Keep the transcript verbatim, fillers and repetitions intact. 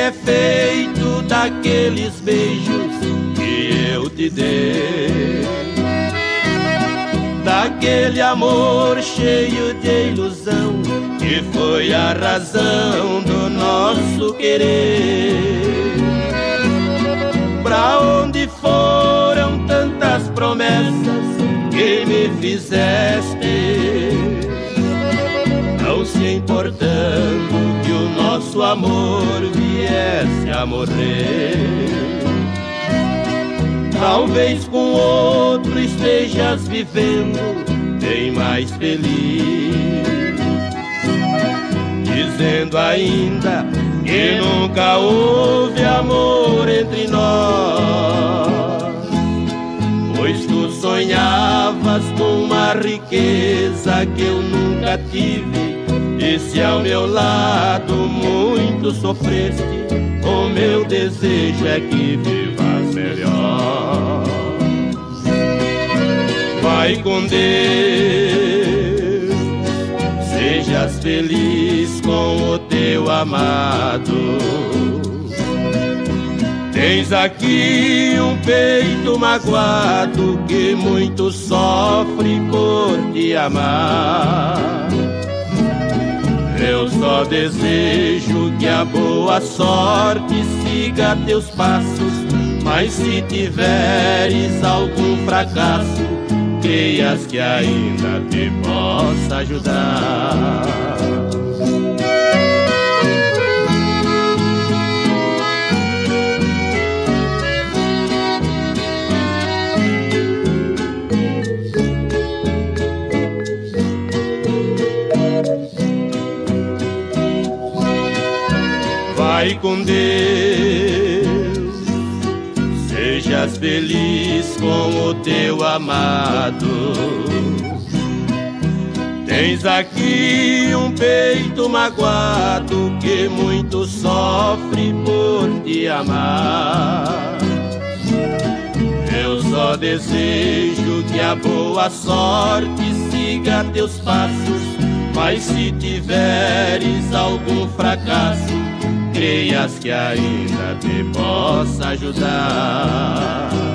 é feito daqueles beijos que eu te dei, daquele amor cheio de ilusão que foi a razão do nosso querer. Pra onde foram tantas promessas que me fizeste, não se importando que o nosso amor viesse a morrer? Talvez com outro estejas vivendo bem mais feliz, dizendo ainda que nunca houve amor entre nós, pois tu sonhavas com uma riqueza que eu nunca tive, e se ao meu lado muito sofreste, o meu desejo é que vivas melhor. Vai com Deus, sejas feliz com o teu amado. Tens aqui um peito magoado que muito sofre por te amar. Eu só desejo que a boa sorte siga teus passos, mas se tiveres algum fracasso, creias que ainda te possa ajudar. Vai com Deus, sejas feliz com o teu amado. Tens aqui um peito magoado que muito sofre por te amar. Eu só desejo que a boa sorte siga teus passos, mas se tiveres algum fracasso, creias que ainda te possa ajudar.